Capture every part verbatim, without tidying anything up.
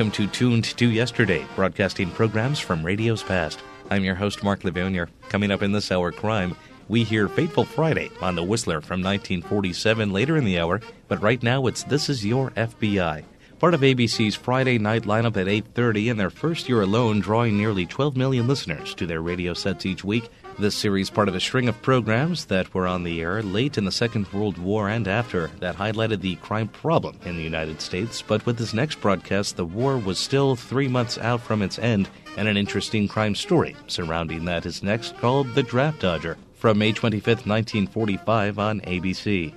welcome to Tuned to Yesterday, broadcasting programs from radio's past. I'm your host, Mark Lavounier. Coming up in this hour, crime, we hear Fateful Friday on The Whistler from nineteen forty-seven later in the hour, but right now it's This Is Your F B I. Part of A B C's Friday night lineup at eight thirty, in their first year alone, drawing nearly twelve million listeners to their radio sets each week. This series part of a string of programs that were on the air late in the Second World War and after that highlighted the crime problem in the United States. But with this next broadcast, the war was still three months out from its end, and an interesting crime story surrounding that is next, called The Draft Dodger, from May twenty-fifth, nineteen forty-five on A B C.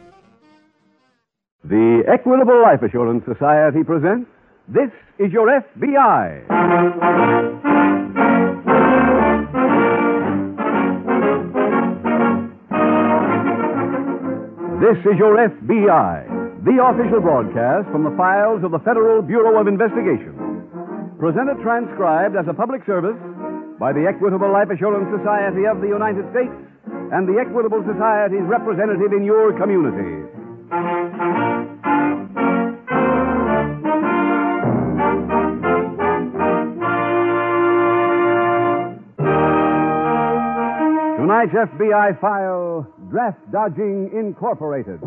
The Equitable Life Assurance Society presents This Is Your F B I. This is Your F B I, the official broadcast from the files of the Federal Bureau of Investigation. Presented transcribed as a public service by the Equitable Life Assurance Society of the United States and the Equitable Society's representative in your community. Tonight's F B I file, Draft Dodging Incorporated.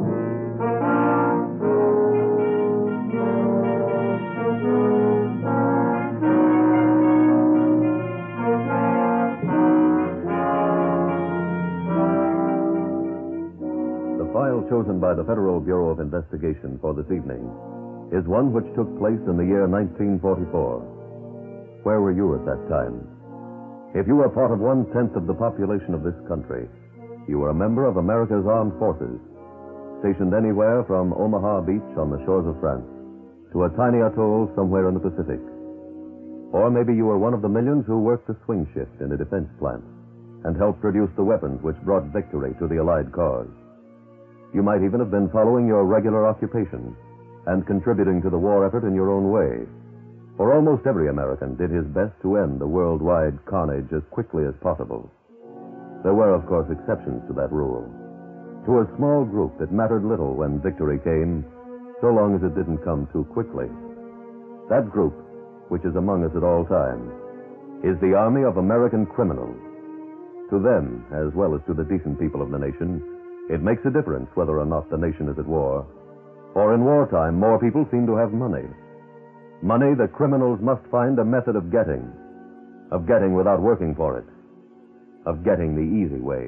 The file chosen by the Federal Bureau of Investigation for this evening is one which took place in the year nineteen forty-four. Where were you at that time? If you were part of one-tenth of the population of this country, you were a member of America's armed forces, stationed anywhere from Omaha Beach on the shores of France to a tiny atoll somewhere in the Pacific. Or maybe you were one of the millions who worked the swing shift in a defense plant and helped produce the weapons which brought victory to the Allied cause. You might even have been following your regular occupation and contributing to the war effort in your own way. For almost every American did his best to end the worldwide carnage as quickly as possible. There were, of course, exceptions to that rule. To a small group, it mattered little when victory came, so long as it didn't come too quickly. That group, which is among us at all times, is the army of American criminals. To them, as well as to the decent people of the nation, it makes a difference whether or not the nation is at war. For in wartime, more people seem to have money. Money that criminals must find a method of getting, of getting without working for it, of getting the easy way.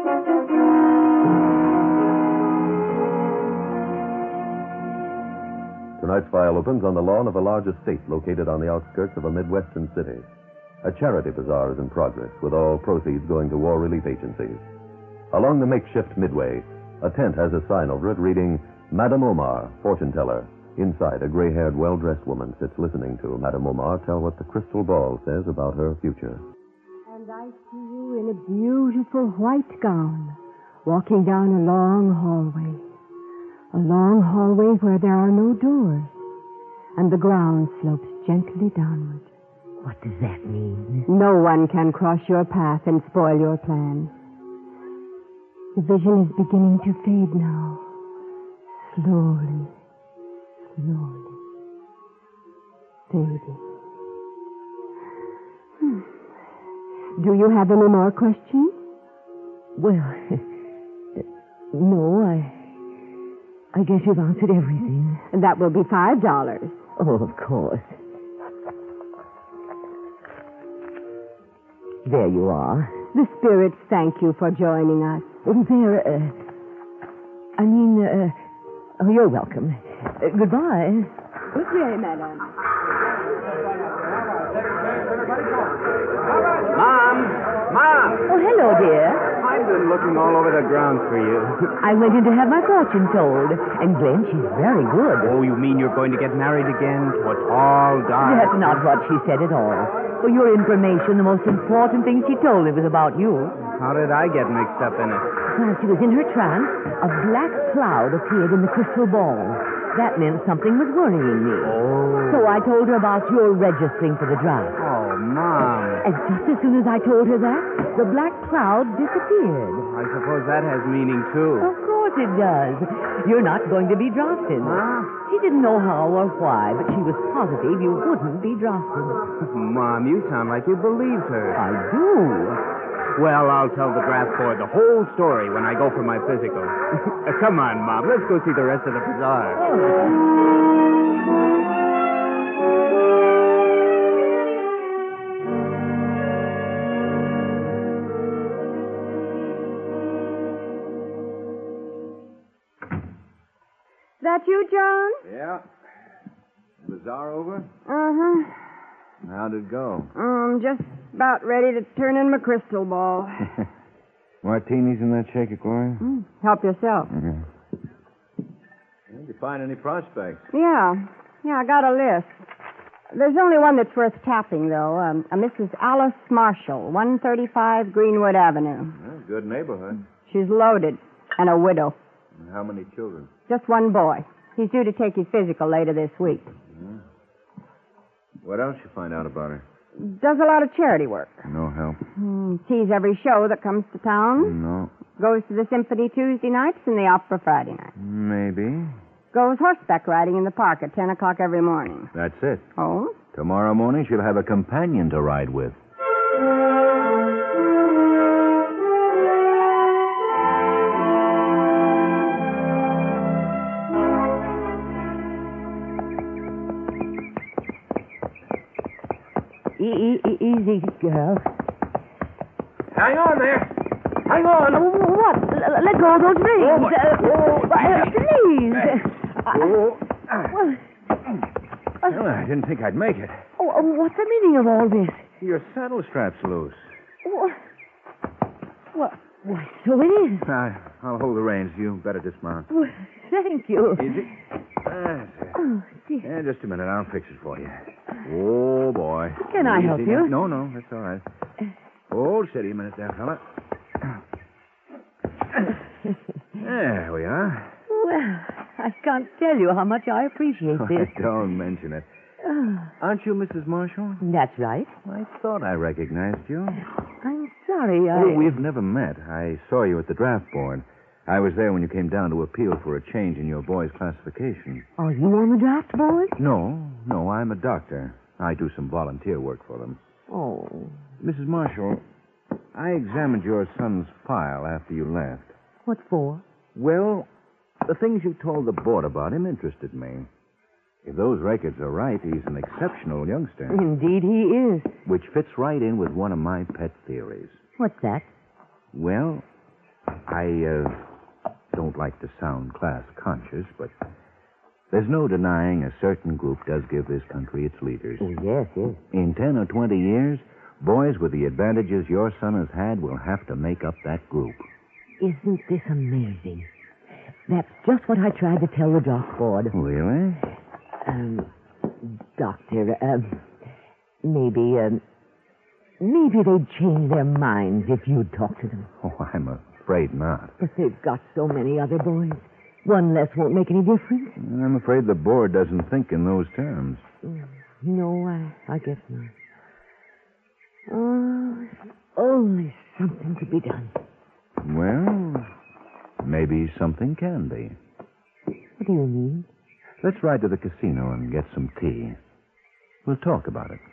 Tonight's file opens on the lawn of a large estate located on the outskirts of a Midwestern city. A charity bazaar is in progress, with all proceeds going to war relief agencies. Along the makeshift midway, a tent has a sign over it reading, Madame Omar, fortune teller. Inside, a gray-haired, well-dressed woman sits listening to Madame Omar tell what the crystal ball says about her future. And I see you in a beautiful white gown, walking down a long hallway. A long hallway where there are no doors, and the ground slopes gently downward. What does that mean? No one can cross your path and spoil your plans. The vision is beginning to fade now, slowly. Slowly fading. Hmm. Do you have any more questions? Well, no, I... I guess you've answered everything. That will be five dollars. Oh, of course. There you are. The spirits thank you for joining us. Oh, there, uh... I mean, uh... Oh, you're welcome. Uh, goodbye. Good day, madam. Mom! Mom! Oh, hello, dear. I've been looking all over the grounds for you. I went in to have my fortune told. And Glenn, she's very good. Oh, you mean you're going to get married again to a tall, dark... That's not what she said at all. For your information, the most important thing she told me was about you. How did I get mixed up in it? While she was in her trance, a black cloud appeared in the crystal ball. That meant something was worrying me. Oh. So I told her about your registering for the draft. Oh, Mom. And just as soon as I told her that, the black cloud disappeared. I suppose that has meaning, too. Of course course it does. You're not going to be drafted. Huh? She didn't know how or why, but she was positive you wouldn't be drafted. Mom, you sound like you believed her. I do. Well, I'll tell the draft board the whole story when I go for my physical. Uh, come on, Mom. Let's go see the rest of the bazaar. That you, John? Yeah. Bazaar over? Uh-huh. How'd it go? I'm just about ready to turn in my crystal ball. Martinis in that shaker, Gloria? Mm, help yourself. Mm-hmm. Did you find any prospects? Yeah. Yeah, I got a list. There's only one that's worth tapping, though. Um, a Missus Alice Marshall, one thirty-five Greenwood Avenue. Well, good neighborhood. She's loaded and a widow. And how many children? Just one boy. He's due to take his physical later this week. Mm-hmm. What else you find out about her? Does a lot of charity work. No help. Mm, sees every show that comes to town. No. Goes to the symphony Tuesday nights and the opera Friday night. Maybe. Goes horseback riding in the park at ten o'clock every morning. That's it. Oh? Tomorrow morning she'll have a companion to ride with. E- e- easy, girl. Hang on there. Hang on. Oh, what? L- let go of those rings. Oh, uh, uh, please. Oh. Well, Well, I didn't think I'd make it. oh, oh, what's the meaning of all this? Your saddle strap's loose. What? What? Why, so it is. I, I'll hold the reins. You better dismount. Well, thank you. Easy. That's it. Oh, dear. Yeah, just a minute. I'll fix it for you. Oh, boy. Can I Easy help now. you? No, no, that's all right. Hold steady a minute there, fella. There we are. Well, I can't tell you how much I appreciate this. Don't mention it. Oh, Aren't you Missus Marshall? that's right. I thought I recognized you. I'm sorry. I... Oh, we've never met. I saw you at the draft board. I was there when you came down to appeal for a change in your boy's classification. Are you on the draft board? No, no, I'm a doctor. I do some volunteer work for them. Oh. Missus Marshall, I examined your son's file after you left. What for? Well, the things you told the board about him interested me. If those records are right, he's an exceptional youngster, Indeed he is. which fits right in with one of my pet theories. What's that? Well, I uh, don't like to sound class conscious, but there's no denying a certain group does give this country its leaders. Oh, yes, yes. In ten or twenty years, boys with the advantages your son has had will have to make up that group. Isn't this amazing? That's just what I tried to tell the draft board. Really? Um, Doctor, um, maybe, um, maybe they'd change their minds if you'd talk to them. Oh, I'm afraid not. But they've got so many other boys. One less won't make any difference. I'm afraid the board doesn't think in those terms. No, I, I guess not. Oh, if only something could be done. Well, maybe something can be. What do you mean? Let's ride to the casino and get some tea. We'll talk about it.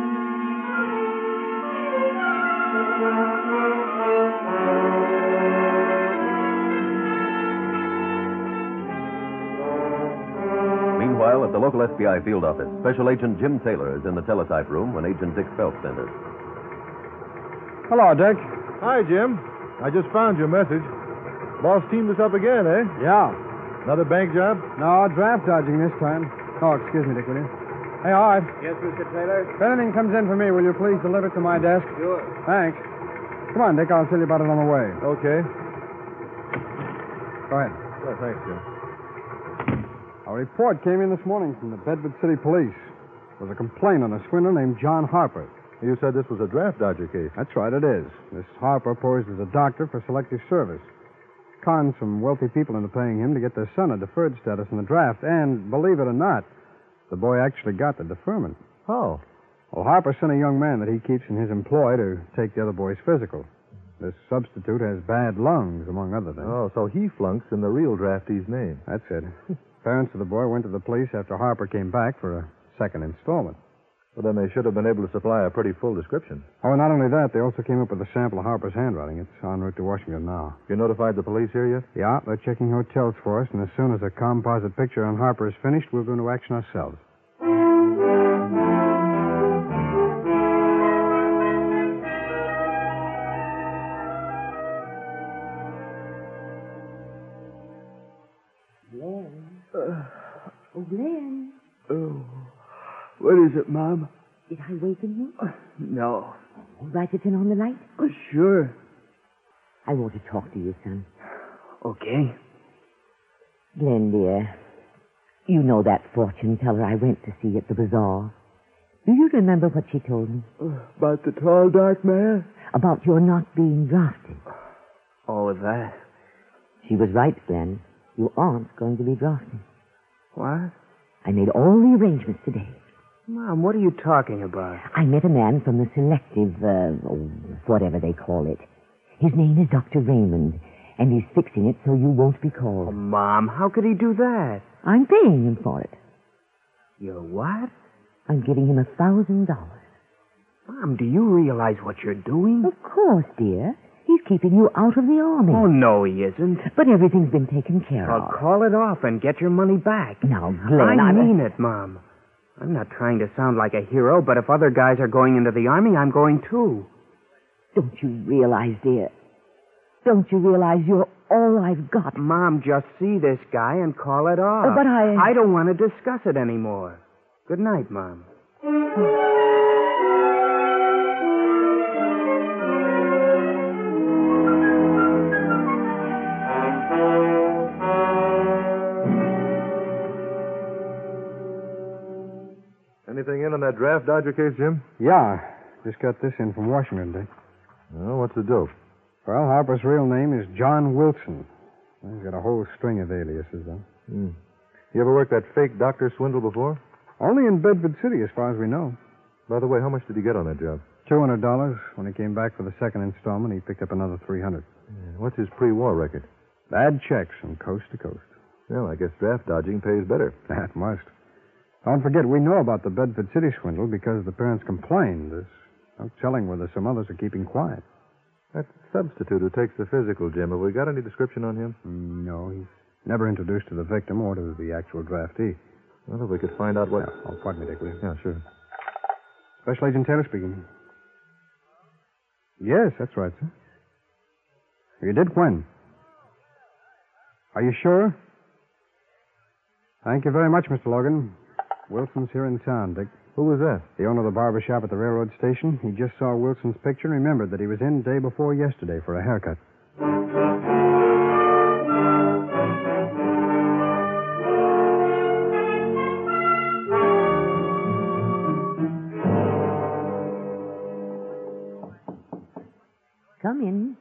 Meanwhile, at the local F B I field office, Special Agent Jim Taylor is in the teletype room when Agent Dick Phelps enters. Hello, Dick. Hi, Jim. I just found your message. Boss teamed us up again, eh? Yeah. Another bank job? No, draft dodging this time. Oh, excuse me, Dick, will you? Hey, Art. Yes, Mister Taylor? If anything comes in for me, will you please deliver it to my desk? Sure. Thanks. Come on, Dick. I'll tell you about it on the way. Okay. Go ahead. Oh, thanks, Jim. A report came in this morning from the Bedford City Police. There was a complaint on a swindler named John Harper. You said this was a draft dodger case. That's right, it is. This Harper posed as a doctor for selective service. Conned some wealthy people into paying him to get their son a deferred status in the draft. And, believe it or not, the boy actually got the deferment. How? Well, Harper sent a young man that he keeps in his employ to take the other boy's physical. This substitute has bad lungs, among other things. Oh, so he flunks in the real draftee's name. That's it. Parents of the boy went to the police after Harper came back for a second installment. Well, then they should have been able to supply a pretty full description. Oh, and not only that, they also came up with a sample of Harper's handwriting. It's en route to Washington now. You notified the police here yet? Yeah, they're checking hotels for us, and as soon as a composite picture on Harper is finished, we'll go into action ourselves. Glenn. Uh, oh, Glenn. Oh. What is it, Mom? Did I waken you? Uh, no. All right to turn on the light? Uh, sure. I want to talk to you, son. Okay. Glenn, dear, you know that fortune teller I went to see at the bazaar. Do you remember what she told me? Uh, about the tall, dark man? About your not being drafted. All of that. She was right, Glenn. You aren't going to be drafted. What? I made all the arrangements today. Mom, what are you talking about? I met a man from the selective, uh, whatever they call it. His name is Doctor Raymond, and he's fixing it so you won't be called. Oh, Mom, how could he do that? I'm paying him for it. You're what? I'm giving him a thousand dollars. Mom, do you realize what you're doing? Of course, dear. He's keeping you out of the army. Oh, no, he isn't. But everything's been taken care Well, of. call it off and get your money back. Now, Glenn, I I'm... mean it, Mom. I'm not trying to sound like a hero, but if other guys are going into the army, I'm going too. Don't you realize, dear? Don't you realize you're all I've got? Mom, just see this guy and call it off. Uh, but I... I don't want to discuss it anymore. Good night, Mom. Anything in on that draft dodger case, Jim? Yeah, just got this in from Washington, Dick. Well, what's the dope? Well, Harper's real name is John Wilson. He's got a whole string of aliases, though. Hmm. You ever worked that fake doctor swindle before? Only in Bedford City, as far as we know. By the way, how much did he get on that job? Two hundred dollars. When he came back for the second installment, he picked up another three hundred. Yeah. What's his pre-war record? Bad checks from coast to coast. Well, I guess draft dodging pays better. That must. Don't forget, we know about the Bedford City swindle because the parents complained. There's no telling whether some others are keeping quiet. That substitute who takes the physical, Jim, have we got any description on him? Mm, no, he's never introduced to the victim or to the actual draftee. Well, if we could find out what... Yeah, oh, pardon me, Dick, will you? Yeah, sure. Special Agent Taylor speaking. Yes, that's right, sir. You did when? Are you sure? Thank you very much, Mister Logan. Wilson's here in town, Dick. Who was that? The owner of the barber shop at the railroad station. He just saw Wilson's picture and remembered that he was in day before yesterday for a haircut. Come in.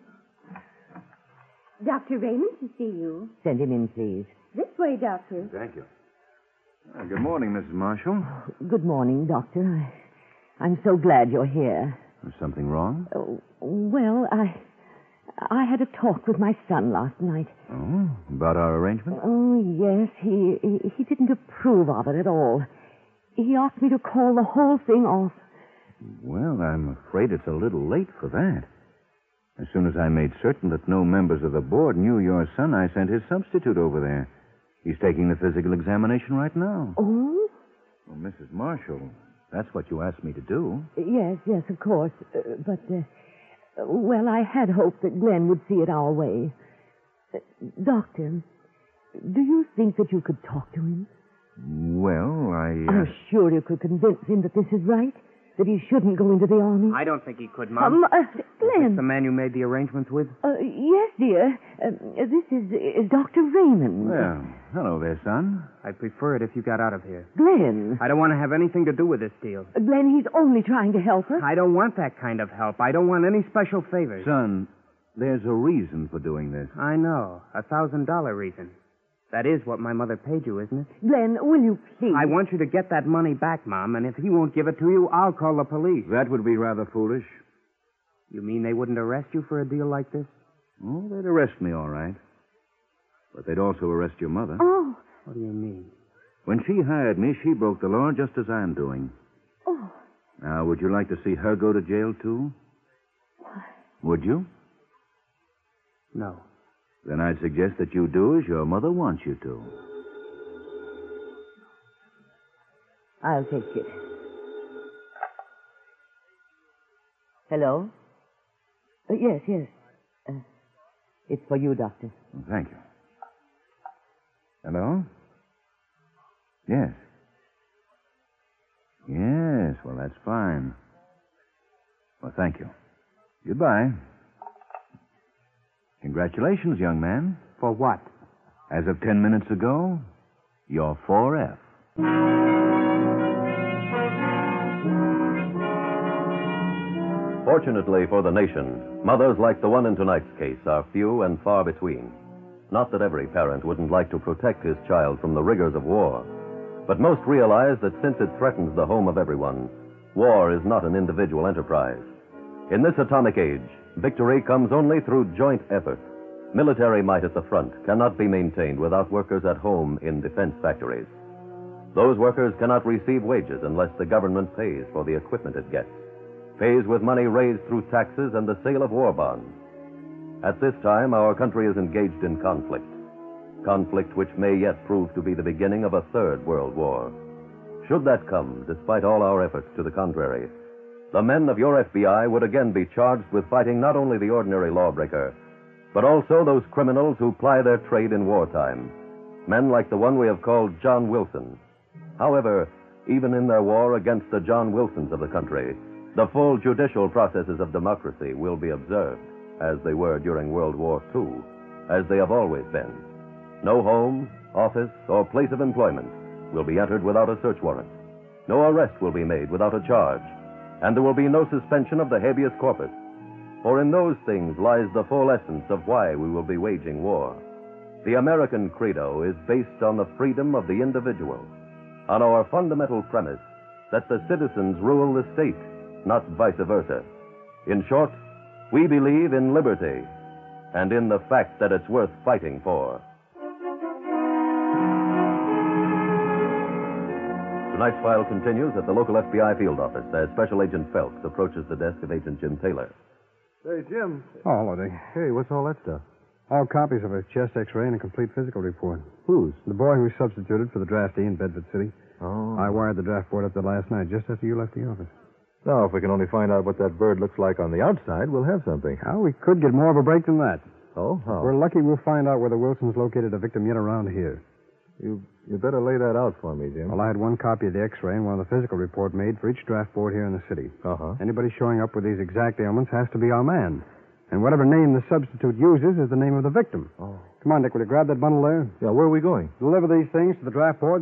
Doctor Raymond to see you. Send him in, please. This way, Doctor. Thank you. Uh, good morning, Missus Marshall. Good morning, Doctor. I, I'm so glad you're here. Is something wrong? Oh, well, I I had a talk with my son last night. Oh, about our arrangement? Oh, yes. He, he he didn't approve of it at all. He asked me to call the whole thing off. Well, I'm afraid it's a little late for that. As soon as I made certain that no members of the board knew your son, I sent his substitute over there. He's taking the physical examination right now. Oh? Well, Missus Marshall, that's what you asked me to do. Yes, yes, of course. Uh, but, uh, well, I had hoped that Glenn would see it our way. Uh, doctor, do you think that you could talk to him? Well, I... Uh... I'm sure you could convince him that this is right. That he shouldn't go into the army? I don't think he could, Mom. Um, uh, Glenn. Is this the man you made the arrangements with? Uh, yes, dear. Uh, this is, is Doctor Raymond. Well, hello there, son. I'd prefer it if you got out of here. Glenn. I don't want to have anything to do with this deal. Uh, Glenn, he's only trying to help us. I don't want that kind of help. I don't want any special favors. Son, there's a reason for doing this. I know. A thousand dollar reason. That is what my mother paid you, isn't it? Glenn, will you please? I want you to get that money back, Mom, and if he won't give it to you, I'll call the police. That would be rather foolish. You mean they wouldn't arrest you for a deal like this? Oh, they'd arrest me, all right. But they'd also arrest your mother. Oh. What do you mean? When she hired me, she broke the law just as I'm doing. Oh. Now, would you like to see her go to jail, too? Why? Would you? No. Then I'd suggest that you do as your mother wants you to. I'll take it. Hello? Uh, yes, yes. Uh, it's for you, Doctor. Well, thank you. Hello? Yes. Yes, well, that's fine. Well, thank you. Goodbye. Congratulations, young man. For what? As of ten minutes ago, you're four F. Fortunately for the nation, mothers like the one in tonight's case are few and far between. Not that every parent wouldn't like to protect his child from the rigors of war, but most realize that since it threatens the home of everyone, war is not an individual enterprise. In this atomic age, victory comes only through joint effort. Military might at the front cannot be maintained without workers at home in defense factories. Those workers cannot receive wages unless the government pays for the equipment it gets, pays with money raised through taxes and the sale of war bonds. At this time, our country is engaged in conflict, conflict which may yet prove to be the beginning of a third world war. Should that come, despite all our efforts to the contrary, the men of your F B I would again be charged with fighting not only the ordinary lawbreaker, but also those criminals who ply their trade in wartime, men like the one we have called John Wilson. However, even in their war against the John Wilsons of the country, the full judicial processes of democracy will be observed, as they were during World War Two, as they have always been. No home, office, or place of employment will be entered without a search warrant. No arrest will be made without a charge, and there will be no suspension of the habeas corpus. For in those things lies the full essence of why we will be waging war. The American credo is based on the freedom of the individual, on our fundamental premise that the citizens rule the state, not vice versa. In short, we believe in liberty and in the fact that it's worth fighting for. Tonight's file continues at the local F B I field office as Special Agent Phelps approaches the desk of Agent Jim Taylor. Hey, Jim. Oh, hello, Dick. Hey, what's all that stuff? All copies of a chest X-ray and a complete physical report. Whose? The boy who substituted for the draftee in Bedford City. Oh. I wired the draft board up there last night, just after you left the office. Now, if we can only find out what that bird looks like on the outside, we'll have something. Well, we could get more of a break than that. Oh, how? If we're lucky, we'll find out where the Wilsons located a victim yet around here. You you better lay that out for me, Jim. Well, I had one copy of the X-ray and one of the physical report made for each draft board here in the city. Uh-huh. Anybody showing up with these exact ailments has to be our man. And whatever name the substitute uses is the name of the victim. Oh. Come on, Dick, will you grab that bundle there? Yeah, where are we going? Deliver these things to the draft boards.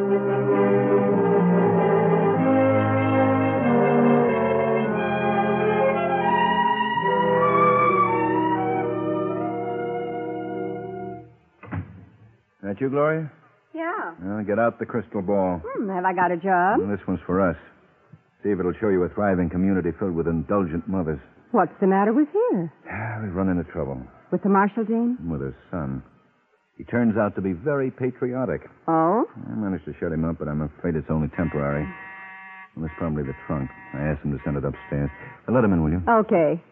That you, Gloria? Yeah. Well, get out the crystal ball. Hmm, have I got a job? Well, this one's for us. See if it'll show you a thriving community filled with indulgent mothers. What's the matter with here? We've run into trouble. With the Marshall dame? With her son. He turns out to be very patriotic. Oh? I managed to shut him up, but I'm afraid it's only temporary. Well, it's probably the trunk. I asked him to send it upstairs. Now, let him in, will you? Okay.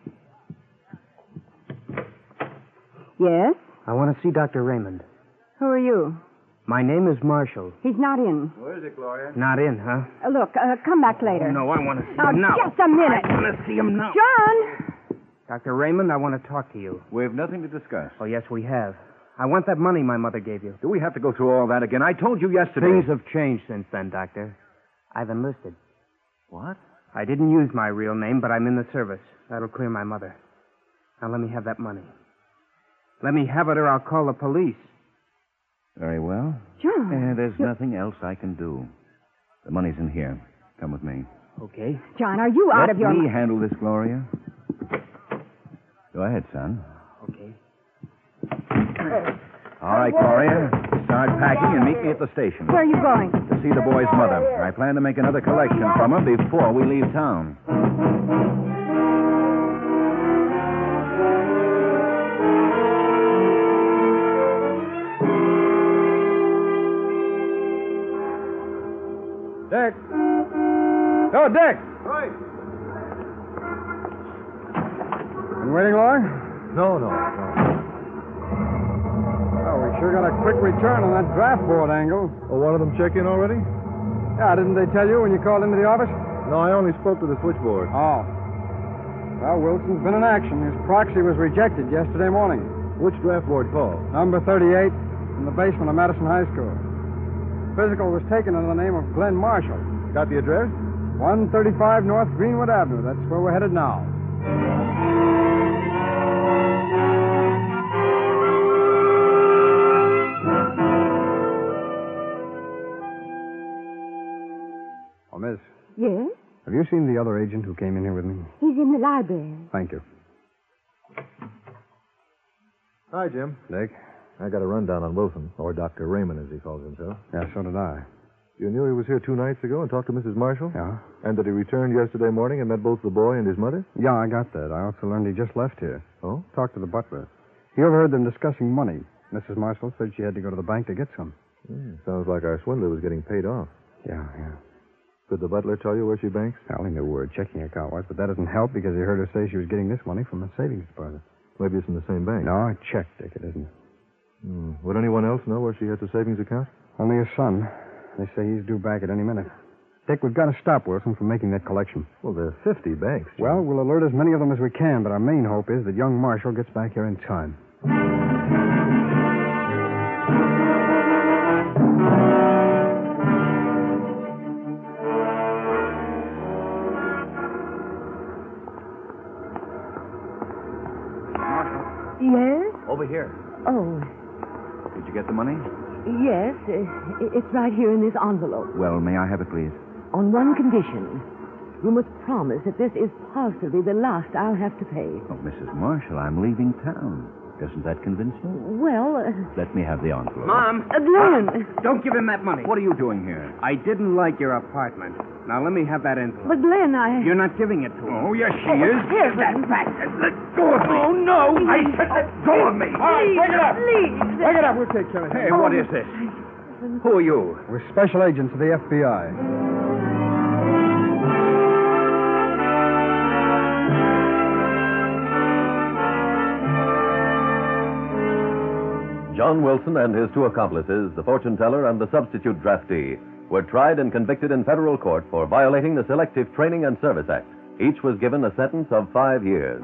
Yes? I want to see Doctor Raymond. Who are you? My name is Marshall. He's not in. Where is it, Gloria? Not in, huh? Uh, look, uh, come back later. Oh, no, I want to see Now, him now. just a minute. I want to see him now. John! Doctor Raymond, I want to talk to you. We have nothing to discuss. Oh, yes, we have. I want that money my mother gave you. Do we have to go through all that again? I told you yesterday. Things have changed since then, Doctor. I've enlisted. What? I didn't use my real name, but I'm in the service. That'll clear my mother. Now let me have that money. Let me have it or I'll call the police. Very well. John. Eh, there's you... nothing else I can do. The money's in here. Come with me. Okay. John, are you out Let of your... me handle this, Gloria. Go ahead, son. Okay. All right, Gloria. Start packing and meet me at the station. Where are you going? To see the boy's mother. I plan to make another collection from her before we leave town. Dick. Oh, Dick. Right. Been waiting long? No, no, no. Oh, we sure got a quick return on that draft board angle. Oh, one of them check in already? Yeah, didn't they tell you when you called into the office? No, I only spoke to the switchboard. Oh. Well, Wilson's been in action. His proxy was rejected yesterday morning. Which draft board called? Number thirty-eight, in the basement of Madison High School. Physical was taken under the name of Glenn Marshall. Got the address? one thirty-five North Greenwood Avenue. That's where we're headed now. Oh, miss, Yes? have you seen the other agent who came in here with me? He's in the library. Thank you. Hi, Jim. Dick? I got a rundown on Wilson, or Doctor Raymond, as he calls himself. Yeah, so did I. You knew he was here two nights ago and talked to Missus Marshall? Yeah? And that he returned yesterday morning and met both the boy and his mother? Yeah, I got that. I also learned he just left here. Oh? Talked to the butler. He overheard them discussing money. Missus Marshall said she had to go to the bank to get some. Hmm, sounds like our swindler was getting paid off. Yeah, yeah. Could the butler tell you where she banks? I only knew where her checking account was, but that doesn't help because he heard her say she was getting this money from a savings deposit. Maybe it's in the same bank. No, I checked, Dick. It isn't. Hmm. Would anyone else know where she has a savings account? Only his son. They say he's due back at any minute. Dick, we've got to stop Wilson from making that collection. Well, there are fifty banks. Jim. Well, we'll alert as many of them as we can, but our main hope is that young Marshall gets back here in time. Yes? Over here. Oh, Did you get the money? yes. Uh, it's right here in this envelope. Well, may I have it, please? On one condition. You must promise that this is possibly the last I'll have to pay. Oh, Missus Marshall, I'm leaving town. Doesn't that convince you? Well, uh, Let me have the envelope. Mom! uh, Glenn. Don't give him that money. What are you doing here? I didn't like your apartment. Now, let me have that envelope. But Glenn, I... You're not giving it to him. Oh, yes, she Oh, is. here, Glenn. Let go of me. Oh, no. I said let go of me. All right, break it up. Please. Break it up. We'll take care of it. Hey, what is this? Who are you? We're special agents of the F B I. John Wilson and his two accomplices, the fortune teller and the substitute draftee, were tried and convicted in federal court for violating the Selective Training and Service Act. Each was given a sentence of five years.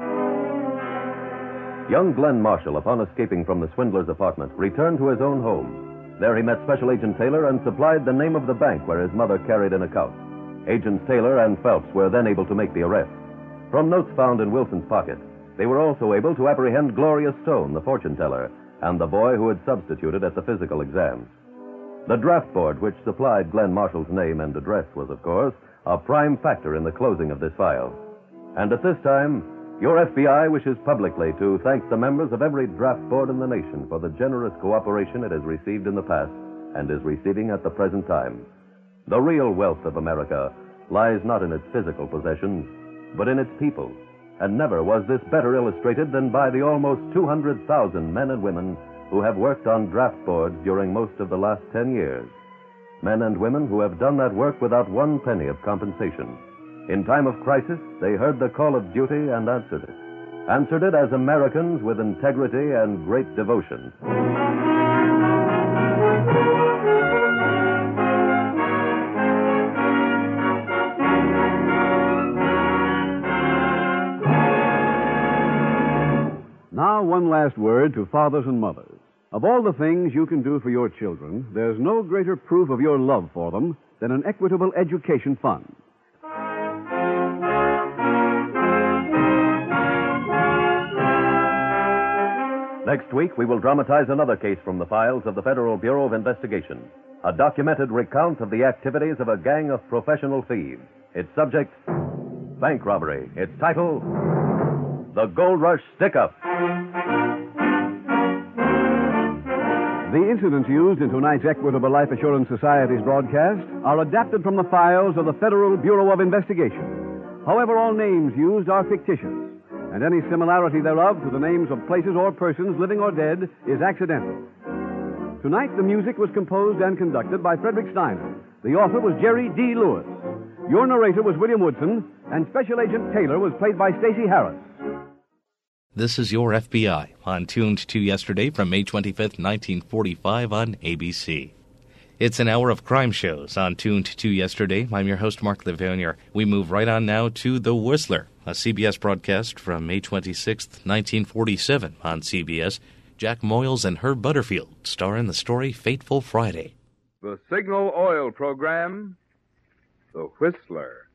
Young Glenn Marshall, upon escaping from the swindler's apartment, returned to his own home. There he met Special Agent Taylor and supplied the name of the bank where his mother carried an account. Agents Taylor and Phelps were then able to make the arrest. From notes found in Wilson's pocket, they were also able to apprehend Gloria Stone, the fortune teller, and the boy who had substituted at the physical exams. The draft board which supplied Glenn Marshall's name and address was, of course, a prime factor in the closing of this file. And at this time, your F B I wishes publicly to thank the members of every draft board in the nation for the generous cooperation it has received in the past and is receiving at the present time. The real wealth of America lies not in its physical possessions, but in its people. And never was this better illustrated than by the almost two hundred thousand men and women who have worked on draft boards during most of the last ten years. Men and women who have done that work without one penny of compensation. In time of crisis, they heard the call of duty and answered it. Answered it as Americans with integrity and great devotion. Now, one last word to fathers and mothers. Of all the things you can do for your children, there's no greater proof of your love for them than an Equitable Education Fund. Next week, we will dramatize another case from the files of the Federal Bureau of Investigation. A documented recount of the activities of a gang of professional thieves. Its subject, bank robbery. Its title, The Gold Rush Stick-Up. The incidents used in tonight's Equitable Life Assurance Society's broadcast are adapted from the files of the Federal Bureau of Investigation. However, all names used are fictitious, and any similarity thereof to the names of places or persons, living or dead, is accidental. Tonight, the music was composed and conducted by Frederick Steiner. The author was Jerry D. Lewis. Your narrator was William Woodson, and Special Agent Taylor was played by Stacey Harris. This is Your F B I on Tuned to Yesterday from May twenty-fifth, nineteen forty-five on A B C. It's an hour of crime shows on Tuned to Yesterday. I'm your host, Mark Levonier. We move right on now to The Whistler, a C B S broadcast from May twenty-sixth, nineteen forty-seven on C B S. Jack Moyles and Herb Butterfield star in the story Fateful Friday. The Signal Oil Program, The Whistler.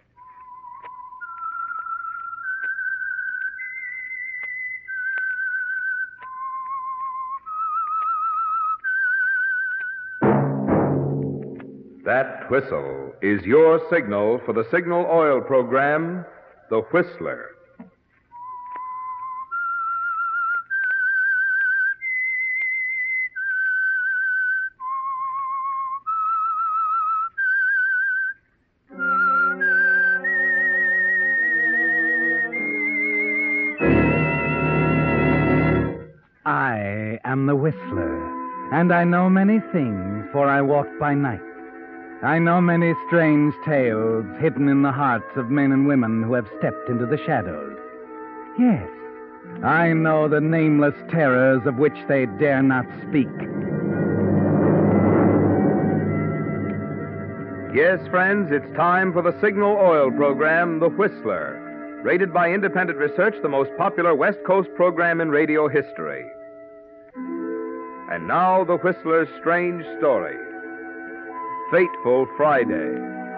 That whistle is your signal for the Signal Oil Program, The Whistler. I am the Whistler, and I know many things, for I walk by night. I know many strange tales hidden in the hearts of men and women who have stepped into the shadows. Yes, I know the nameless terrors of which they dare not speak. Yes, friends, it's time for the Signal Oil Program, The Whistler. Rated by independent research, the most popular West Coast program in radio history. And now, The Whistler's strange story, Fateful Friday.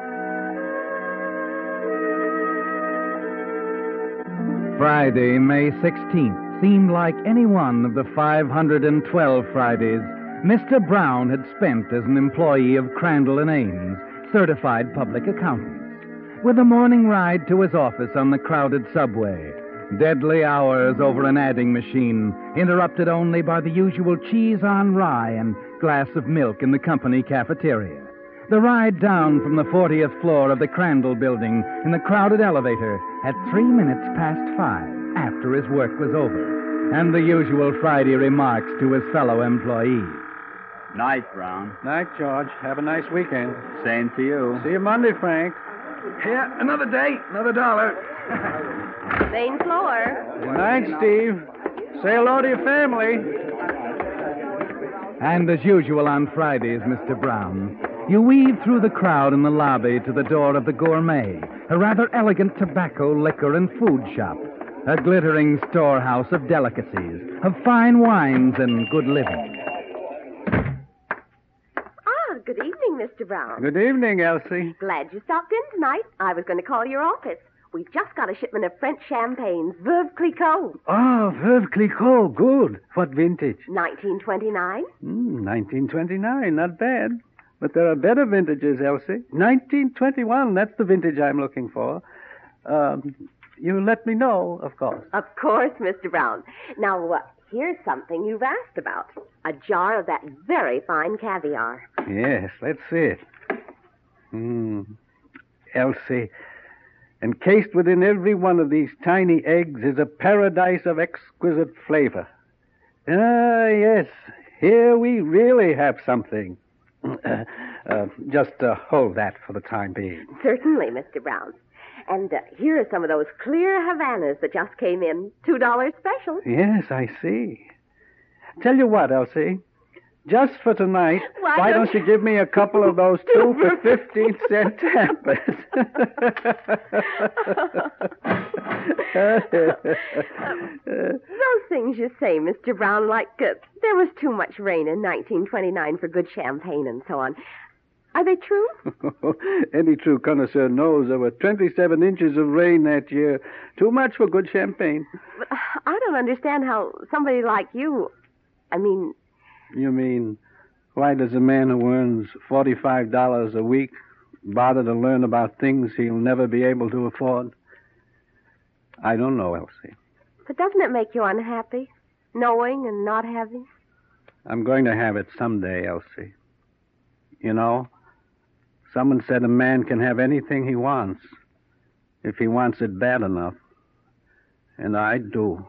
Friday, May sixteenth, seemed like any one of the five hundred twelve Fridays Mister Brown had spent as an employee of Crandall and Ames, certified public accountants, with a morning ride to his office on the crowded subway, deadly hours over an adding machine, interrupted only by the usual cheese on rye and glass of milk in the company cafeteria. The ride down from the fortieth floor of the Crandall building in the crowded elevator at three minutes past five after his work was over, and the usual Friday remarks to his fellow employees. Night, Brown. Night, George. Have a nice weekend. Same to you. See you Monday, Frank. Here, another day, another dollar. Main floor. Good night, Steve. Say hello to your family. And as usual on Fridays, Mister Brown, you weave through the crowd in the lobby to the door of the Gourmet, a rather elegant tobacco, liquor, and food shop, a glittering storehouse of delicacies, of fine wines and good living. Ah, good evening, Mister Brown. Good evening, Elsie. Glad you stopped in tonight. I was going to call your office. We've just got a shipment of French champagnes, Veuve Clicquot. Oh, Veuve Clicquot. Good. What vintage? nineteen twenty-nine. Mm, nineteen twenty-nine. Not bad. But there are better vintages, Elsie. nineteen twenty-one. That's the vintage I'm looking for. Um, you let me know, of course. Of course, Mister Brown. Now, uh, here's something you've asked about. A jar of that very fine caviar. Yes, let's see it. Hmm. Elsie, encased within every one of these tiny eggs is a paradise of exquisite flavor. Ah, yes. Here we really have something. Uh, uh, just uh, hold that for the time being. Certainly, Mister Brown. And uh, here are some of those clear Havanas that just came in. Two dollars special. Yes, I see. Tell you what, Elsie. Just for tonight, why, why don't... don't you give me a couple of those two for fifteen cent tampers? Those things you say, Mister Brown, like uh, there was too much rain in nineteen twenty-nine for good champagne and so on. Are they true? Any true connoisseur knows there were twenty-seven inches of rain that year. Too much for good champagne. But I don't understand how somebody like you, I mean... You mean, why does a man who earns forty-five dollars a week bother to learn about things he'll never be able to afford? I don't know, Elsie. But doesn't it make you unhappy, knowing and not having? I'm going to have it someday, Elsie. You know, someone said a man can have anything he wants if he wants it bad enough. And I do.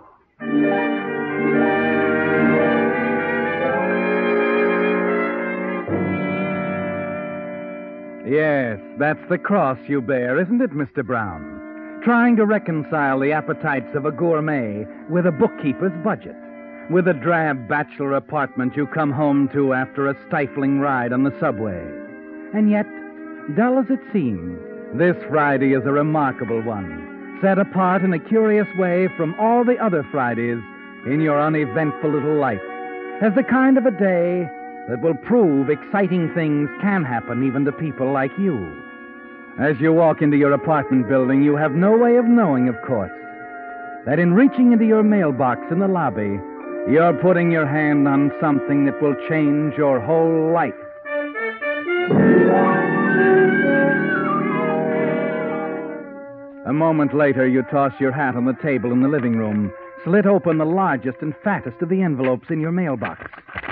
Yes, that's the cross you bear, isn't it, Mister Brown? Trying to reconcile the appetites of a gourmet with a bookkeeper's budget, with a drab bachelor apartment you come home to after a stifling ride on the subway. And yet, dull as it seems, this Friday is a remarkable one, set apart in a curious way from all the other Fridays in your uneventful little life, as the kind of a day that will prove exciting things can happen even to people like you. As you walk into your apartment building, you have no way of knowing, of course, that in reaching into your mailbox in the lobby, you're putting your hand on something that will change your whole life. A moment later, you toss your hat on the table in the living room, slit open the largest and fattest of the envelopes in your mailbox.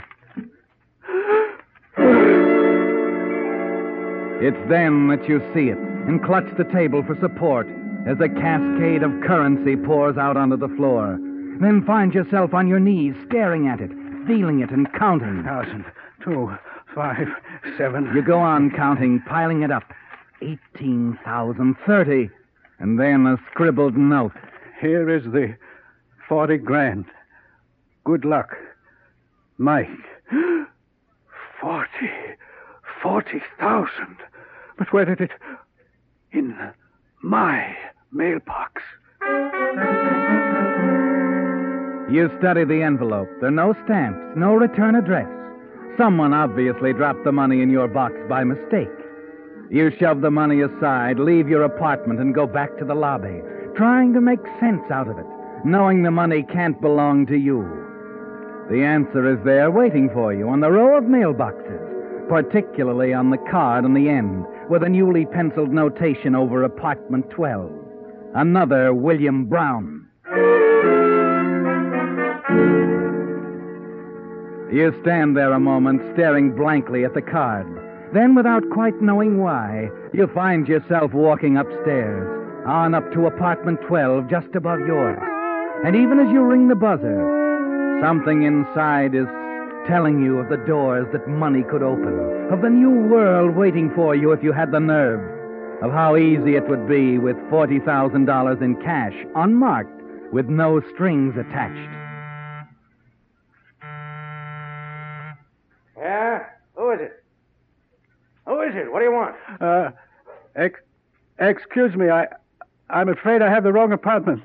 It's then that you see it and clutch the table for support as a cascade of currency pours out onto the floor. Then find yourself on your knees, staring at it, feeling it, and counting. Thousand, two, five, seven. You go on counting, piling it up. Eighteen thousand, thirty. And then a scribbled note. Here is the forty grand. Good luck. Mike. Forty. Forty thousand. But where did it... In my mailbox. You study the envelope. There are no stamps, no return address. Someone obviously dropped the money in your box by mistake. You shove the money aside, leave your apartment, and go back to the lobby, trying to make sense out of it, knowing the money can't belong to you. The answer is there waiting for you on the row of mailboxes, particularly on the card on the end, with a newly penciled notation over apartment twelve. Another William Brown. You stand there a moment, staring blankly at the card. Then, without quite knowing why, you find yourself walking upstairs, on up to apartment twelve, just above yours. And even as you ring the buzzer, something inside is telling you of the doors that money could open, of the new world waiting for you if you had the nerve, of how easy it would be with forty thousand dollars in cash, unmarked, with no strings attached. Yeah? Who is it? Who is it? What do you want? Uh, ex- excuse me, I, I'm afraid I have the wrong apartment.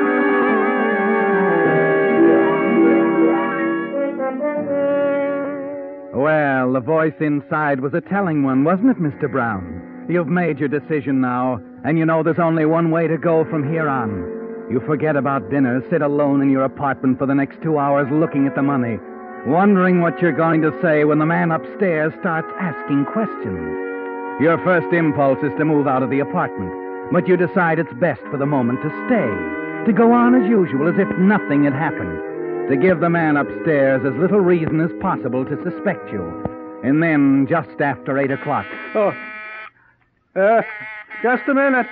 Well, the voice inside was a telling one, wasn't it, Mister Brown? You've made your decision now, and you know there's only one way to go from here on. You forget about dinner, sit alone in your apartment for the next two hours looking at the money, wondering what you're going to say when the man upstairs starts asking questions. Your first impulse is to move out of the apartment, but you decide it's best for the moment to stay, to go on as usual, as if nothing had happened, to give the man upstairs as little reason as possible to suspect you. And then, just after eight o'clock... Oh, uh, just a minute.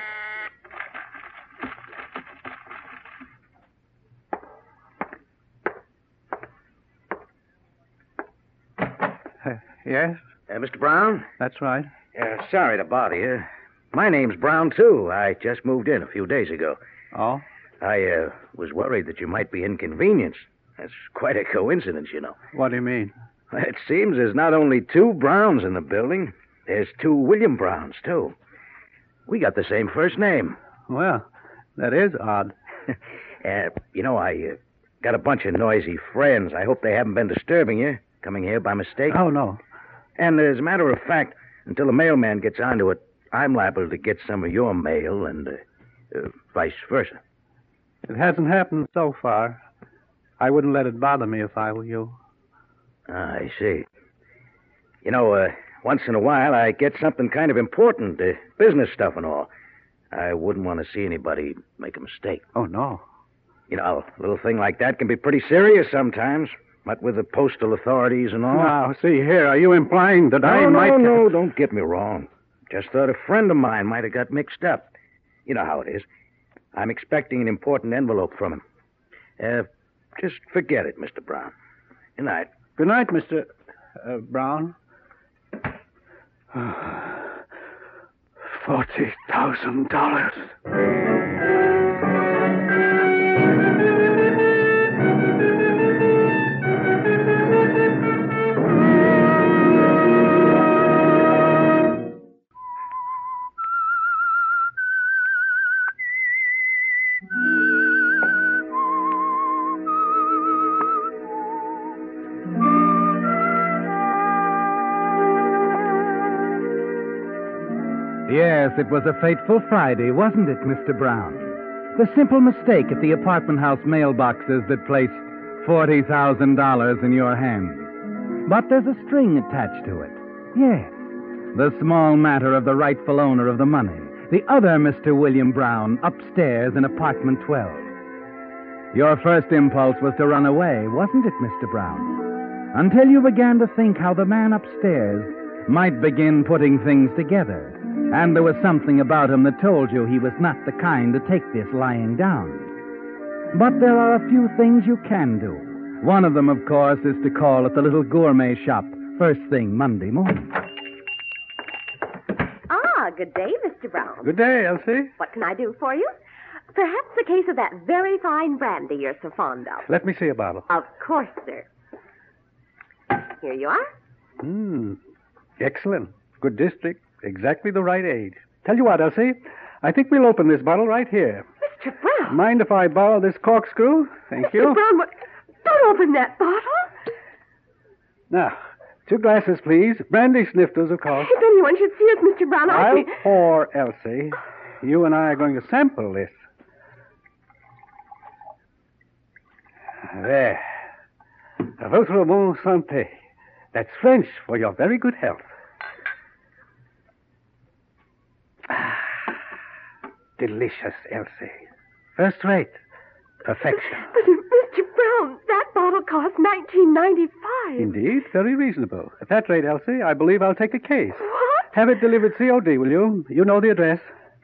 Uh, yes? Uh, Mister Brown? That's right. Uh, sorry to bother you. My name's Brown, too. I just moved in a few days ago. Oh? I uh, was worried that you might be inconvenienced. That's quite a coincidence, you know. What do you mean? It seems there's not only two Browns in the building, there's two William Browns, too. We got the same first name. Well, that is odd. uh, you know, I uh, got a bunch of noisy friends. I hope they haven't been disturbing you, coming here by mistake. Oh, no. And as a matter of fact, until the mailman gets onto it, I'm liable to get some of your mail and uh, uh, vice versa. It hasn't happened so far. I wouldn't let it bother me if I were you. Ah, I see. You know, uh, once in a while I get something kind of important, uh, business stuff and all. I wouldn't want to see anybody make a mistake. Oh, no. You know, a little thing like that can be pretty serious sometimes, what with the postal authorities and all. Now, see here, are you implying that no, I no, might... No, no, don't get me wrong. Just thought a friend of mine might have got mixed up. You know how it is. I'm expecting an important envelope from him. Uh, just forget it, Mister Brown. Good night. Good night, Mister Uh, Brown. Forty thousand dollars. Yes, it was a fateful Friday, wasn't it, Mister Brown? The simple mistake at the apartment house mailboxes that placed forty thousand dollars in your hands. But there's a string attached to it. Yes, the small matter of the rightful owner of the money, the other Mister William Brown, upstairs in apartment twelve. Your first impulse was to run away, wasn't it, Mister Brown? Until you began to think how the man upstairs might begin putting things together. And there was something about him that told you he was not the kind to take this lying down. But there are a few things you can do. One of them, of course, is to call at the little gourmet shop first thing Monday morning. Ah, good day, Mister Brown. Good day, Elsie. What can I do for you? Perhaps a case of that very fine brandy you're so fond of. Let me see a bottle. Of course, sir. Here you are. Hmm. Excellent. Good district. Exactly the right age. Tell you what, Elsie, I think we'll open this bottle right here. Mister Brown. Mind if I borrow this corkscrew? Thank Mister you. Mister Brown, what? Don't open that bottle. Now, two glasses, please. Brandy snifters, of course. If anyone should see us, Mister Brown, I'll I'll be... pour, Elsie. You and I are going to sample this. There. A votre bonne santé. That's French for your very good health. Delicious, Elsie. First rate. Perfection. But, Mister Brown, that bottle cost nineteen ninety-five. Indeed, very reasonable. At that rate, Elsie, I believe I'll take a case. What? Have it delivered C O D, will you? You know the address.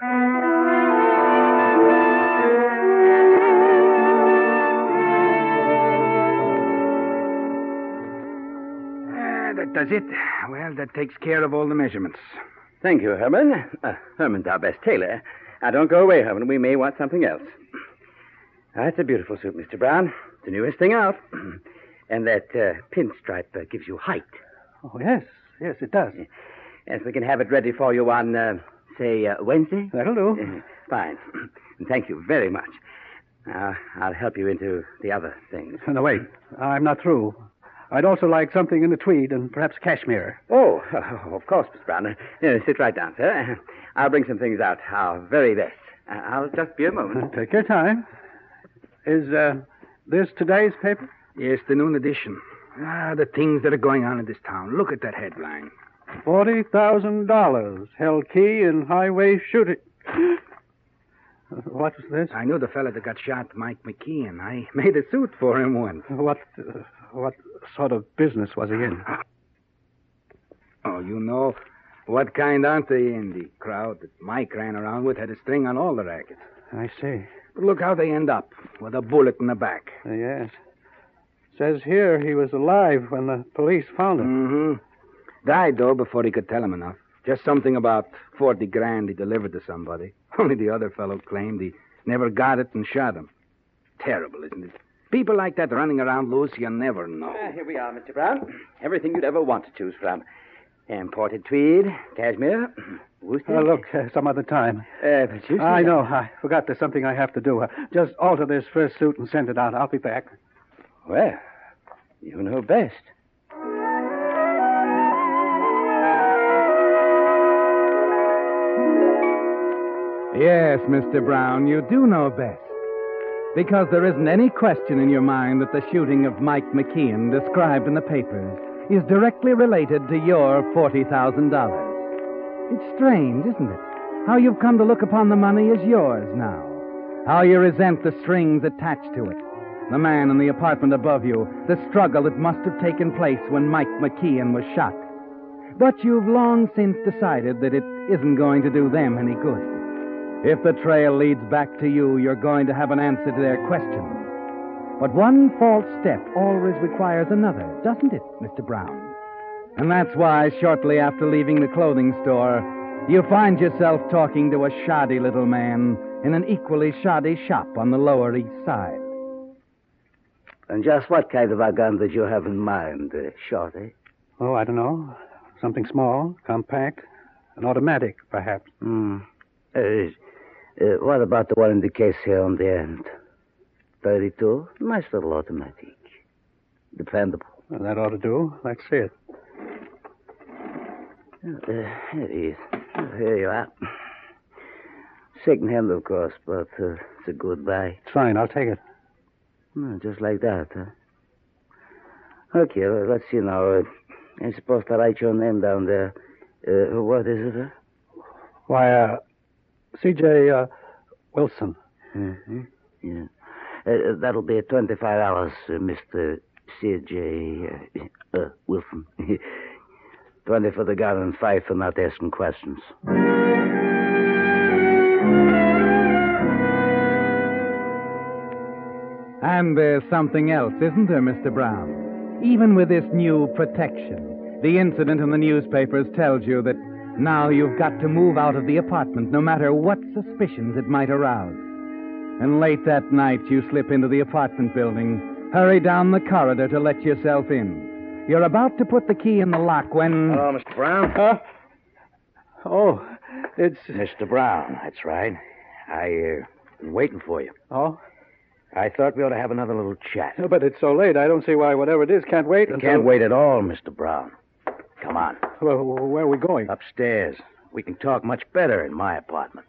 Ah, that does it. Well, that takes care of all the measurements. Thank you, Herman. Uh, Herman's our best tailor. Now, don't go away, Herman. We may want something else. That's a beautiful suit, Mister Brown. It's the newest thing out. And that uh, pinstripe uh, gives you height. Oh, yes. Yes, it does. Yes, we can have it ready for you on, uh, say, uh, Wednesday? That'll do. Uh, fine. And thank you very much. Uh, I'll help you into the other things. No, wait. I'm not through. I'd also like something in the tweed and perhaps cashmere. Oh, of course, Mister Brown. Uh, sit right down, sir. I'll bring some things out. Our very best. Uh, I'll just be a moment. Take your time. Is uh, this today's paper? Yes, the noon edition. Ah, the things that are going on in this town. Look at that headline. Forty thousand dollars held key in highway shooting. What was this? I knew the fella that got shot, Mike McKeon. I made a suit for him once. What, uh, what sort of business was he in? Oh, you know what kind aren't they in? The crowd that Mike ran around with had a string on all the rackets. I see. But look how they end up, with a bullet in the back. Uh, yes. Says here he was alive when the police found him. Mm-hmm. Died, though, before he could tell him enough. Just something about forty grand he delivered to somebody. Only the other fellow claimed he never got it and shot him. Terrible, isn't it? People like that running around loose, you never know. Uh, here we are, Mister Brown. Everything you'd ever want to choose from. Imported tweed, cashmere, worsted. Uh, look, uh, some other time. Uh, but you I see- know. I forgot there's something I have to do. Uh, just alter this first suit and send it out. I'll be back. Well, you know best. Yes, Mister Brown, you do know best. Because there isn't any question in your mind that the shooting of Mike McKeon, described in the papers, is directly related to your forty thousand dollars. It's strange, isn't it? How you've come to look upon the money as yours now. How you resent the strings attached to it. The man in the apartment above you, the struggle that must have taken place when Mike McKeon was shot. But you've long since decided that it isn't going to do them any good. If the trail leads back to you, you're going to have an answer to their questions. But one false step always requires another, doesn't it, Mister Brown? And that's why, shortly after leaving the clothing store, You find yourself talking to a shoddy little man in an equally shoddy shop on the Lower East Side. And just what kind of a gun did you have in mind, uh, Shorty? Oh, I don't know. Something small, compact, an automatic, perhaps. Hmm. Uh, uh, what about the one in the case here on the end? thirty-two? Nice little automatic. Dependable. Well, that ought to do. Let's see it. Uh, here it is. Here you are. Second hand, of course, but uh, it's a good buy. It's fine. I'll take it. Hmm, just like that, huh? Okay, well, let's see now. Uh, I'm supposed to write your name down there. Uh, what is it, huh? Why, uh, C J Uh, Wilson. Mm-hmm. Yeah. Uh, that'll be twenty-five dollars, uh, Mister C J Uh, uh, Wilson. Twenty for the gun and five for not asking questions. And there's something else, isn't there, Mister Brown? Even with this new protection, the incident in the newspapers tells you that now you've got to move out of the apartment, no matter what suspicions it might arouse. And late that night, you slip into the apartment building, hurry down the corridor to let yourself in. You're about to put the key in the lock when... Hello, Mister Brown. Huh? Oh, it's... Mister Brown, that's right. I, uh, been waiting for you. Oh? I thought we ought to have another little chat. No, but it's so late. I don't see why whatever it is can't wait It until... can't wait at all, Mister Brown. Come on. Well, where are we going? Upstairs. We can talk much better in my apartment.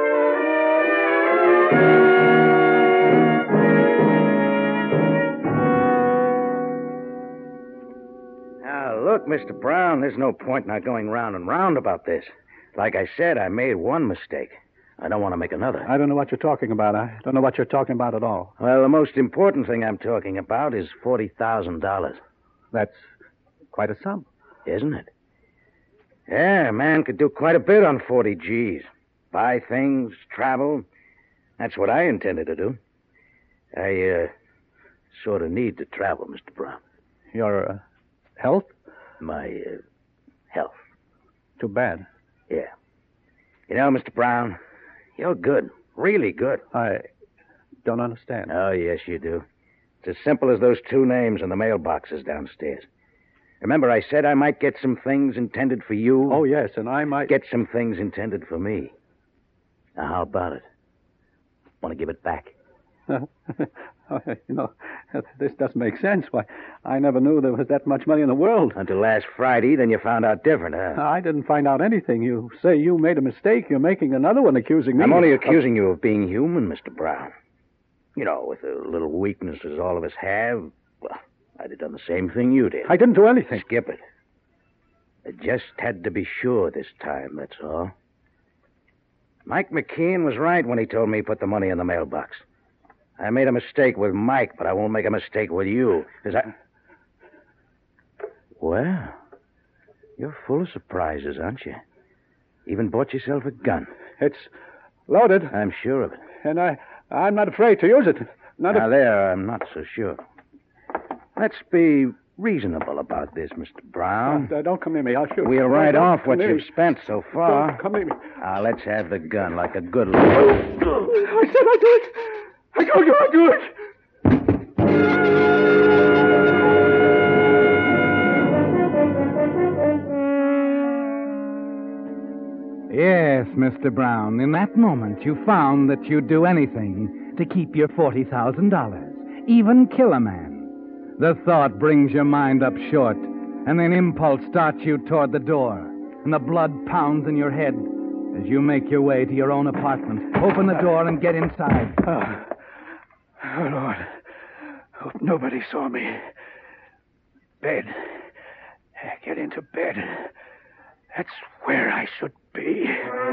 Now, look, Mister Brown, there's no point in our going round and round about this. Like I said, I made one mistake. I don't want to make another. I don't know what you're talking about. I don't know what you're talking about at all. Well, the most important thing I'm talking about is forty thousand dollars. That's quite a sum. Isn't it? Yeah, a man could do quite a bit on forty G's. Buy things, travel. That's what I intended to do. I, uh, sort of need to travel, Mister Brown. Your uh, health? My, uh, health. Too bad. Yeah. You know, Mister Brown, you're good. Really good. I don't understand. Oh, yes, you do. It's as simple as those two names in the mailboxes downstairs. Remember, I said I might get some things intended for you? Oh, yes, and I might... Get some things intended for me. Now, how about it? Want to give it back? you know, this doesn't make sense. Why, I never knew there was that much money in the world. Until last Friday, then you found out different, huh? I didn't find out anything. You say you made a mistake. You're making another one accusing me. I'm only accusing you of being human, Mister Brown. You know, with the little weaknesses all of us have, well, I'd have done the same thing you did. I didn't do anything. Skip it. I just had to be sure this time, that's all. Mike McKeon was right when he told me put the money in the mailbox. I made a mistake with Mike, but I won't make a mistake with you. Because I... Well, you're full of surprises, aren't you? Even bought yourself a gun. It's loaded. I'm sure of it. And I, I'm not afraid to use it. Not now, a... there, I'm not so sure. Let's be reasonable about this, Mister Brown. Uh, don't come near me. I'll shoot. We'll write don't off what near you've me. spent so far. Don't come near me. Now, let's have the gun like a good little... I said I'd do it. I told you I'd do it. Yes, Mister Brown, in that moment you found that you'd do anything to keep your forty thousand dollars, even kill a man. The thought brings your mind up short, and then impulse starts you toward the door, and the blood pounds in your head as you make your way to your own apartment. Open the door and get inside. Oh, oh Lord. Hope nobody saw me. Bed. Get into bed. That's where I should be.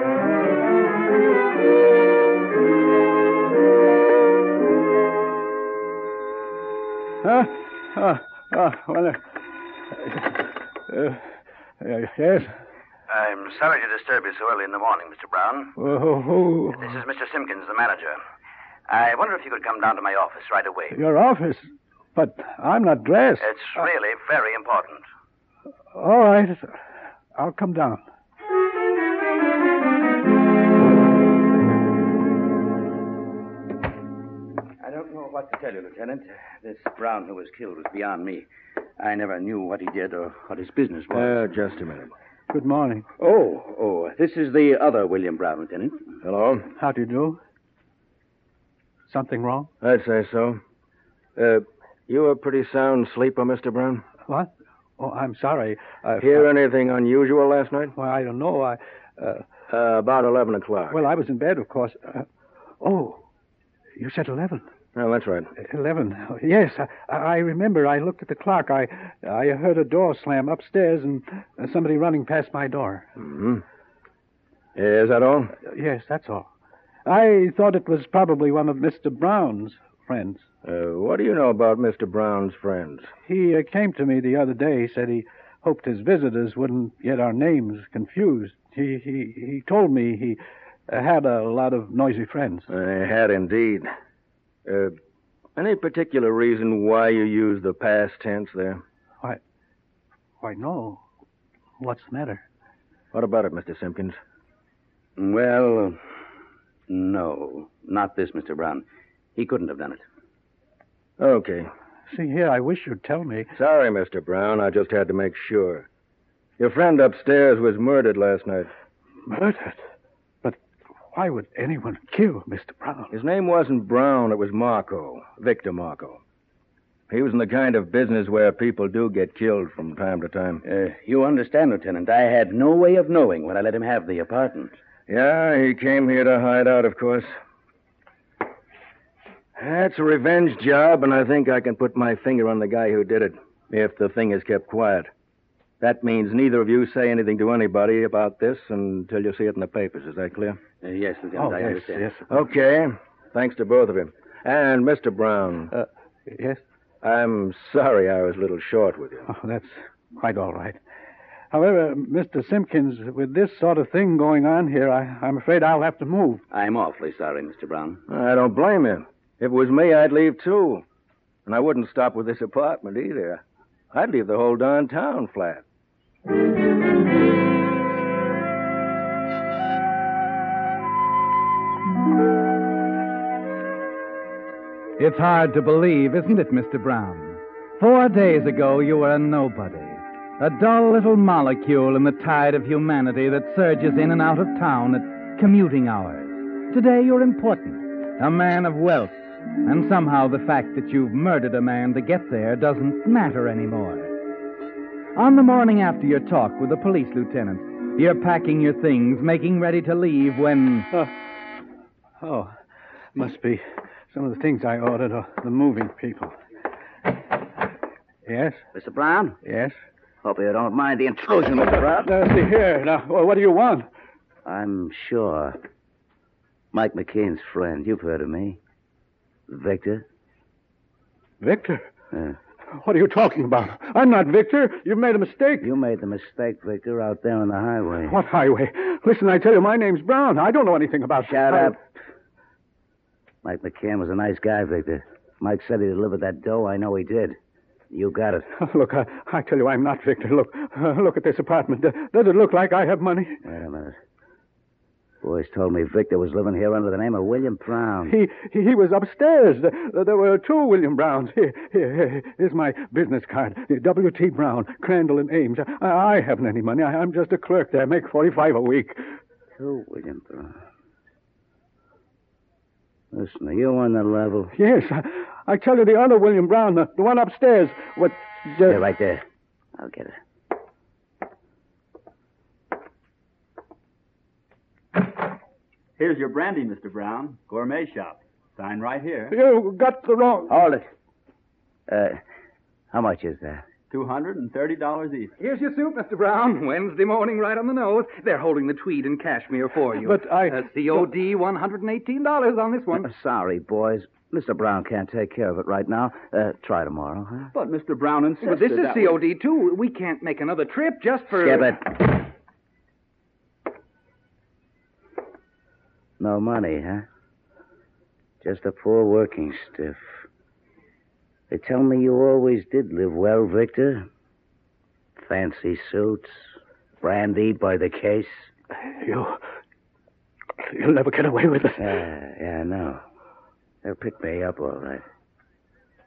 Huh? Uh, uh, well, uh, uh, uh, yes? I'm sorry to disturb you so early in the morning, Mister Brown. Oh, oh. This is Mister Simpkins, the manager. I wonder if you could come down to my office right away. Your office? But I'm not dressed. It's really very important. All right. I'll come down. to tell you, Lieutenant, this Brown who was killed was beyond me. I never knew what he did or what his business was. Uh, just a minute. Good morning. Oh, oh, this is the other William Brown, Lieutenant. Hello? How do you do? Something wrong? I'd say so. Uh, you a pretty sound sleeper, Mister Brown? What? Oh, I'm sorry. I, Hear I, anything unusual last night? Well, I don't know. I, uh, uh, about eleven o'clock. Well, I was in bed, of course. Uh, oh, you said eleven. Oh, that's right. Eleven. Yes, I, I remember. I looked at the clock. I I heard a door slam upstairs and uh, somebody running past my door. Mm-hmm. Is that all? Uh, yes, that's all. I thought it was probably one of Mister Brown's friends. Uh, what do you know about Mister Brown's friends? He uh, came to me the other day, said he hoped his visitors wouldn't get our names confused. He he, he told me he uh, had a lot of noisy friends. I had indeed. Uh, any particular reason why you use the past tense there? Why, why, no. What's the matter? What about it, Mister Simpkins? Well, no, not this, Mister Brown. He couldn't have done it. Okay. See, here, I wish you'd tell me. Sorry, Mister Brown. I just had to make sure. Your friend upstairs was murdered last night. Murdered? But why would anyone kill Mister Brown? His name wasn't Brown. It was Marco. Victor Marco. He was in the kind of business where people do get killed from time to time. Uh, you understand, Lieutenant, I had no way of knowing when I let him have the apartment. Yeah, he came here to hide out, of course. That's a revenge job, and I think I can put my finger on the guy who did it, if the thing is kept quiet. That means neither of you say anything to anybody about this until you see it in the papers. Is that clear? Uh, yes, Lieutenant, oh, I yes, understand. Yes. Okay. Thanks to both of you. And Mister Brown. Uh, yes? I'm sorry I was a little short with you. Oh, that's quite all right. However, Mister Simpkins, with this sort of thing going on here, I, I'm afraid I'll have to move. I'm awfully sorry, Mister Brown. I don't blame you. If it was me, I'd leave too. And I wouldn't stop with this apartment either. I'd leave the whole darn town flat. It's hard to believe, isn't it, Mister Brown? Four days ago, you were a nobody. A dull little molecule in the tide of humanity that surges in and out of town at commuting hours. Today, you're important. A man of wealth. And somehow the fact that you've murdered a man to get there doesn't matter anymore. On the morning after your talk with the police lieutenant, you're packing your things, making ready to leave when... Oh, oh must be some of the things I ordered or the moving people. Yes? Mister Brown? Yes? Hope you don't mind the intrusion, Mister Brown. Now, see here. Now, what do you want? I'm sure. Mike McCain's friend. You've heard of me. Victor? Victor? Uh, what are you talking about? I'm not Victor. You've made a mistake. You made the mistake, Victor, out there on the highway. What highway? Listen, I tell you, my name's Brown. I don't know anything about... Shut I... up. Mike McCann was a nice guy, Victor. Mike said he delivered that dough. I know he did. You got it. Look, I, I tell you, I'm not Victor. Look, uh, look at this apartment. Does it look like I have money? Wait a minute. Boys told me Victor was living here under the name of William Brown. He he, he was upstairs. There, there were two William Browns. Here, here, here, here's my business card. W T. Brown, Crandall and Ames. I, I haven't any money. I, I'm just a clerk there. I make forty-five a week. Two William Brown. Listen, are you on the level? Yes. I, I tell you, the other William Brown, the, the one upstairs. What? Uh, There, right there. I'll get it. Here's your brandy, Mister Brown. Gourmet shop. Sign right here. You got the wrong... Hold it. Uh, how much is that? two hundred thirty dollars each. Here's your soup, Mister Brown. Wednesday morning, right on the nose. They're holding the tweed and cashmere for you. But I... Uh, C O D one hundred eighteen dollars on this one. Uh, sorry, boys. Mister Brown can't take care of it right now. Uh, try tomorrow, huh? But Mister Brown insisted. But this is that C O D, too. We can't make another trip just for... Skip it. No money, huh? Just a poor working stiff. They tell me you always did live well, Victor. Fancy suits, brandy by the case. You... You'll never get away with it. Yeah, yeah, I know. They'll pick me up all right.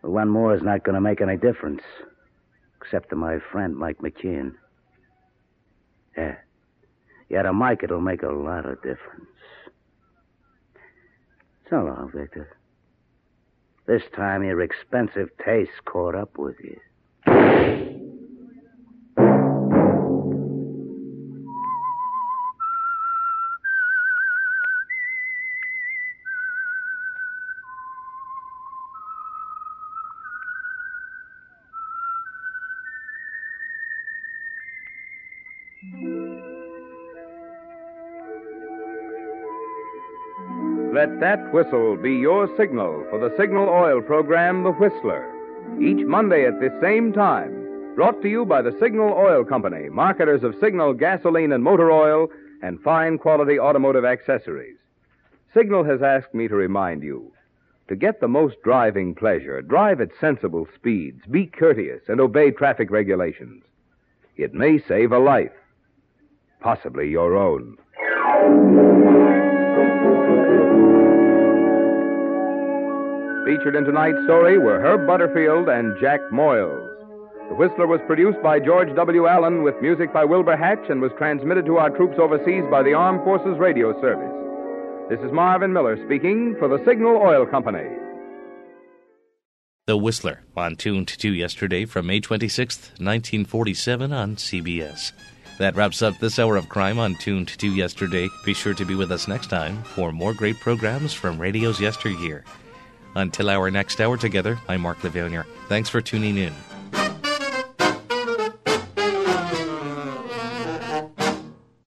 But one more is not going to make any difference. Except to my friend, Mike McKeon. Yeah. Yeah, to Mike, it'll make a lot of difference. So long, Victor. This time your expensive taste caught up with you. Let that whistle be your signal for the Signal Oil program, The Whistler. Each Monday at this same time. Brought to you by the Signal Oil Company, marketers of Signal gasoline and motor oil and fine quality automotive accessories. Signal has asked me to remind you, to get the most driving pleasure, drive at sensible speeds, be courteous, and obey traffic regulations. It may save a life, possibly your own. Featured in tonight's story were Herb Butterfield and Jack Moyles. The Whistler was produced by George W. Allen with music by Wilbur Hatch and was transmitted to our troops overseas by the Armed Forces Radio Service. This is Marvin Miller speaking for the Signal Oil Company. The Whistler, on Tuned to Yesterday from May twenty-sixth, nineteen forty-seven on C B S. That wraps up this hour of crime on Tuned to Yesterday. Be sure to be with us next time for more great programs from radio's yesteryear. Until our next hour together, I'm Mark Levonier. Thanks for tuning in.